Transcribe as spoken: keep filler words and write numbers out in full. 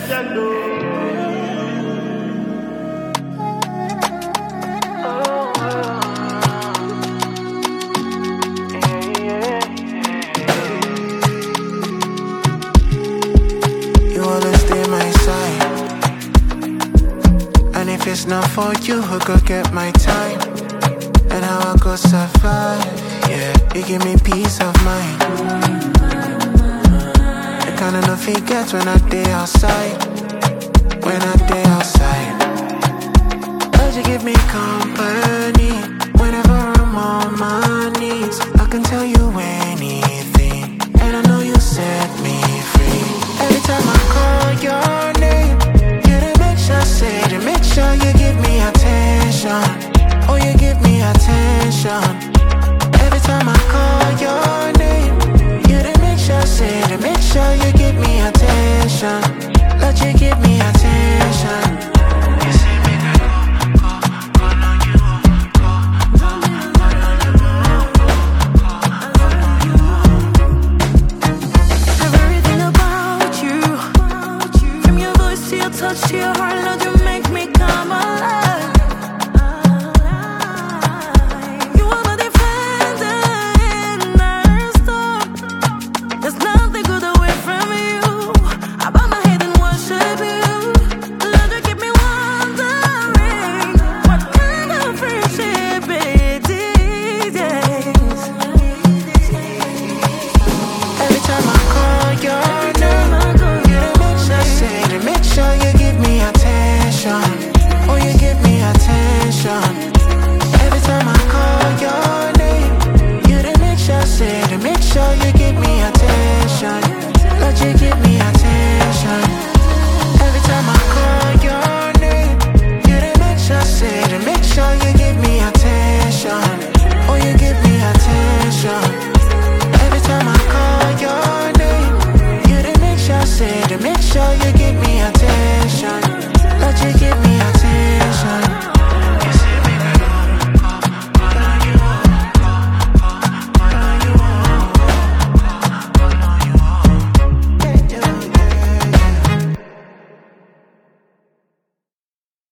legend, oh. If it's not for you, who could get my time? And how I could survive? Yeah, you give me peace of mind. The kind of love you get when I day outside. When I day outside. Cause you give me company. Whenever I'm on my knees, I can tell you anything. And I know you set me free. Every time I call your name, say to make sure you give me attention. Oh, you give me attention. Every time I call your name, you to make sure, say to make sure you give me attention. Let you give me attention. You say make I go, go, call on you, go, go, call on you, go, call on you. Everything about you, from your voice to your touch to your heart, Lord, you make me come alive. You are my defender in our storm. There's nothing good away from you. I bow my head and worship you. Lord, you keep me wondering what kind of friendship it is. Yes. Every time I call your name, you to make sure, say to make sure you give me attention. Oh, you give me attention. Every time I call your name, you to make sure, say to make sure you give me attention. Lord, you give me attention. Every time I call your name, you to make sure, say to make sure you give me attention. Oh, you give me attention. Every time I call your name, you to make sure, say to make sure you give me attention. Lord, you give me